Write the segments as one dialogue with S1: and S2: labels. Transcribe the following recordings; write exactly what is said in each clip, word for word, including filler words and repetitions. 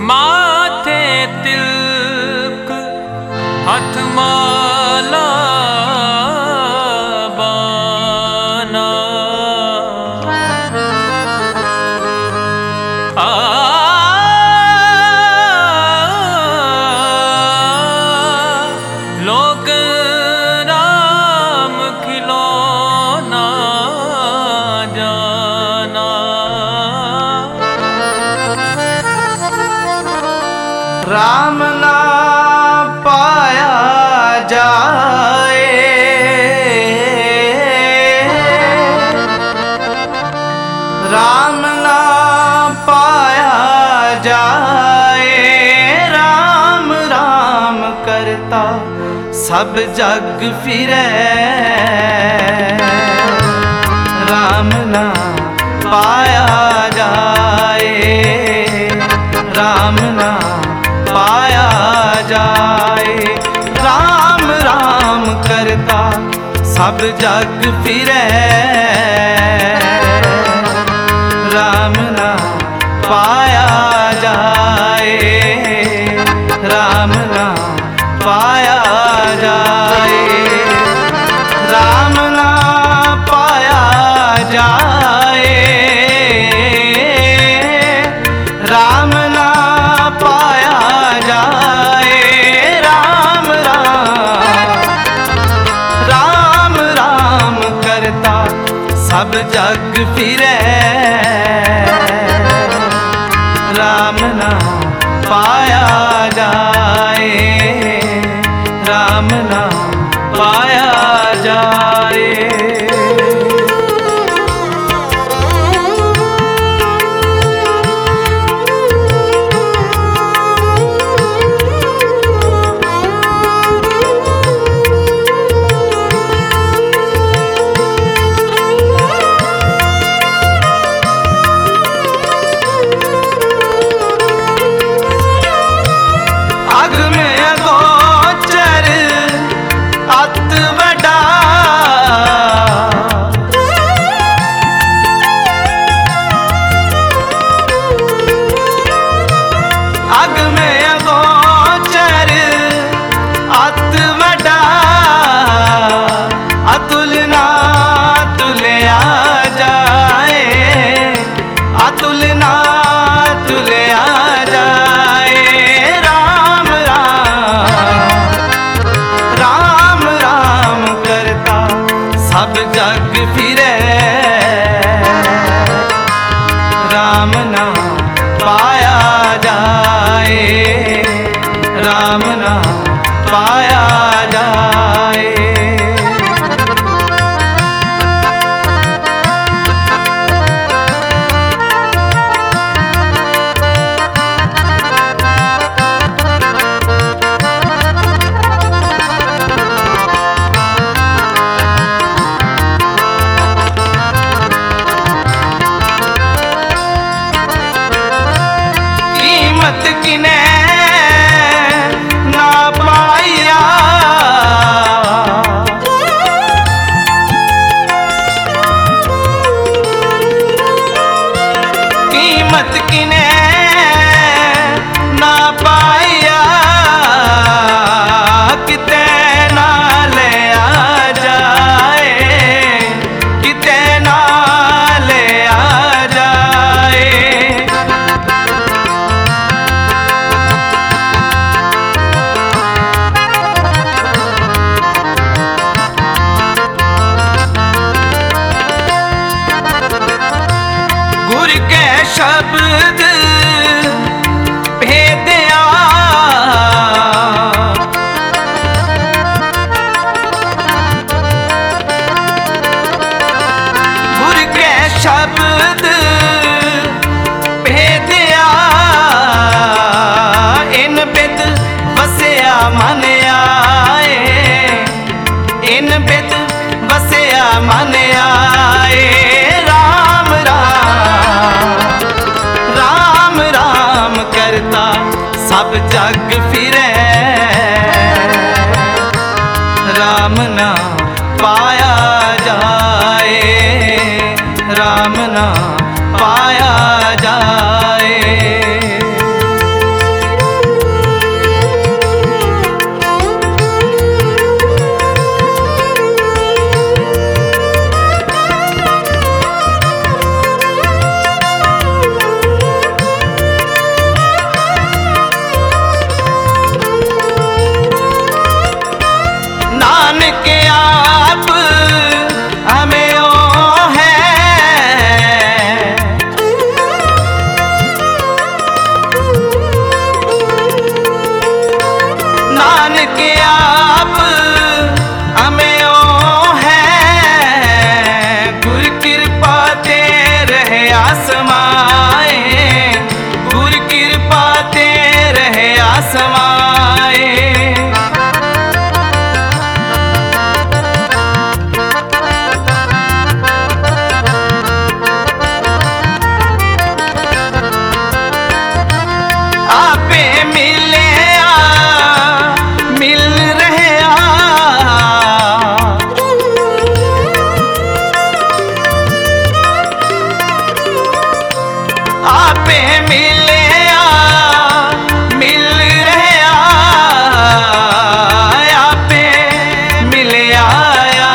S1: माथे तिलक हाथ माला बाना आ लोग राम खिलौना जाना
S2: राम ना पाया जाए, राम ना पाया जाए, राम राम करता सब जग फिरे। राम ना पाया जाए, राम ना पाया जाए, राम राम करता सब जग फिरे। राम ना पाया जाए, राम ना पाया जाए, राम ना पाया जाए, राम ना पाया जाए, राम राम राम राम करता सब जग फिरे। राम ना पाया जाए, राम ना पाया जाए। अग में अगोचर अत वडा, अग में अगोचर अत वडा, अतुलना तुल्या जाए, अतुलना तुल्या जाए। राम राम राम राम करता सब जग फिरे। राम ना पाया जाए, राम ना पाया जाए। कीमत किने ना पाया, कीमत किने ना पाया, किते ना ले आ जाए, किते ना ले आ जाए। गुर के शब्द भेदिया, गुर के शब्द भेदिया, इन बिद वसिया मन आए, इन बिद वसिया मन आए। राम राम राम राम करता सब जग फिरे। राम ना पाया जाए, राम ना पाया जाए। रहे आसमाए, गुर कृपा ते रहे आसमाए। आपे मिले आ मिल रहे आ, आपे मिले आ मिल रहे आ, आपे मिले आया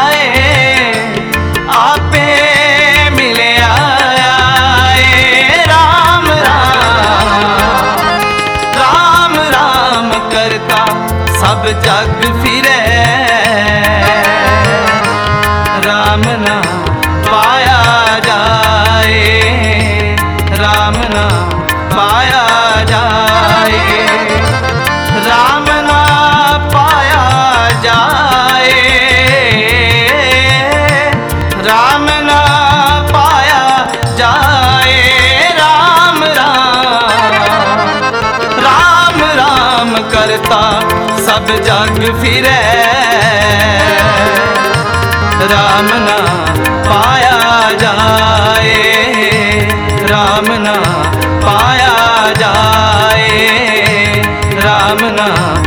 S2: आपे मिले आया। राम राम राम राम करता सब जग फिरे, राम नाम पाया जाए, राम नाम पाया जाए, राम नाम पाया जाए, राम नाम पाया जाए। राम राम राम राम करता सब जग फिरे, राम नाम पाया जाए, राम नाम पाया जाए, राम नाम